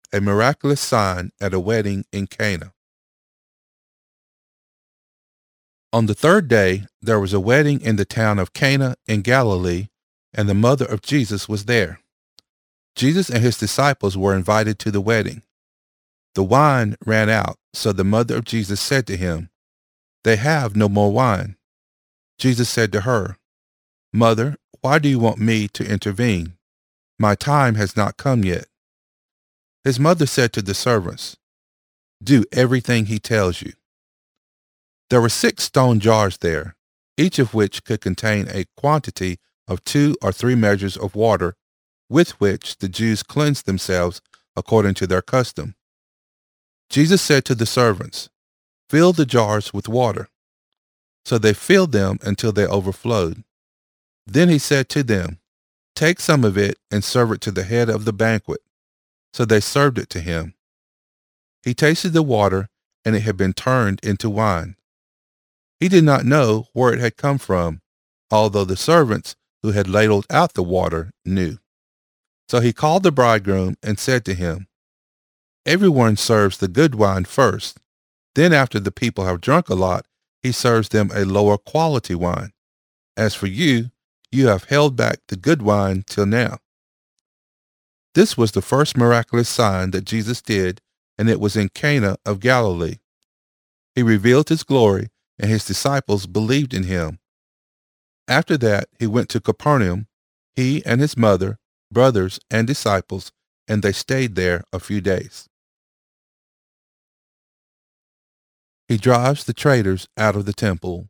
a miraculous sign at a wedding in Cana. On the third day, there was a wedding in the town of Cana in Galilee, and the mother of Jesus was there. Jesus and his disciples were invited to the wedding. The wine ran out, so the mother of Jesus said to him, "They have no more wine." Jesus said to her, "Mother, why do you want me to intervene? My time has not come yet." His mother said to the servants, "Do everything he tells you." There were 6 stone jars there, each of which could contain a quantity of 2 or 3 measures of water, with which the Jews cleansed themselves according to their custom. Jesus said to the servants, "Fill the jars with water." So they filled them until they overflowed. Then he said to them, "Take some of it and serve it to the head of the banquet." So they served it to him. He tasted the water, and it had been turned into wine. He did not know where it had come from, although the servants who had ladled out the water knew. So he called the bridegroom and said to him, "Everyone serves the good wine first. Then after the people have drunk a lot, he serves them a lower quality wine. As for you, you have held back the good wine till now." This was the first miraculous sign that Jesus did, and it was in Cana of Galilee. He revealed his glory, and his disciples believed in him. After that, he went to Capernaum, he and his mother, brothers, and disciples, and they stayed there a few days. He drives the traders out of the temple.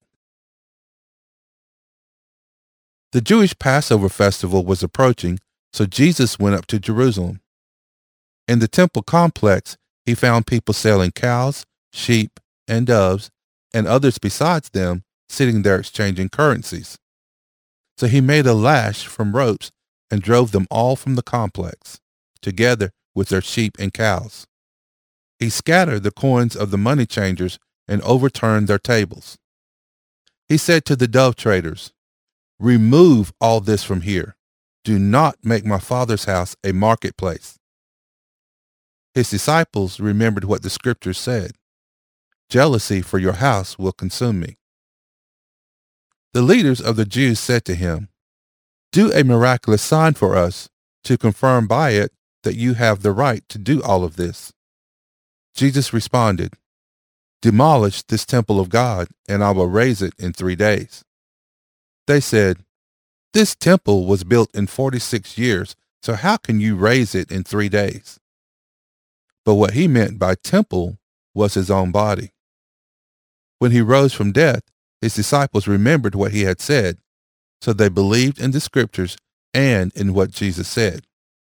The Jewish Passover festival was approaching, so Jesus went up to Jerusalem. In the temple complex, he found people selling cows, sheep, and doves, and others besides them sitting there exchanging currencies. So he made a lash from ropes and drove them all from the complex, together with their sheep and cows. He scattered the coins of the money changers and overturned their tables. He said to the dove traders, "Remove all this from here. Do not make my Father's house a marketplace." His disciples remembered what the scriptures said, "Jealousy for your house will consume me." The leaders of the Jews said to him, "Do a miraculous sign for us to confirm by it that you have the right to do all of this." Jesus responded, "Demolish this temple of God, and I will raise it in 3 days." They said, "This temple was built in 46 years, so how can you raise it in 3 days?" But what he meant by temple was his own body. When he rose from death, his disciples remembered what he had said, so they believed in the scriptures and in what Jesus said.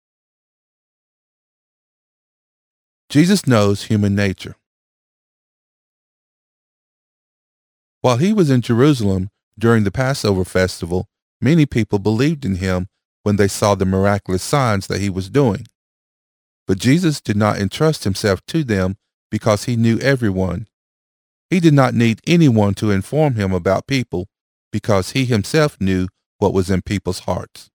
Jesus knows human nature. While he was in Jerusalem during the Passover festival, many people believed in him when they saw the miraculous signs that he was doing. But Jesus did not entrust himself to them because he knew everyone. He did not need anyone to inform him about people because he himself knew what was in people's hearts.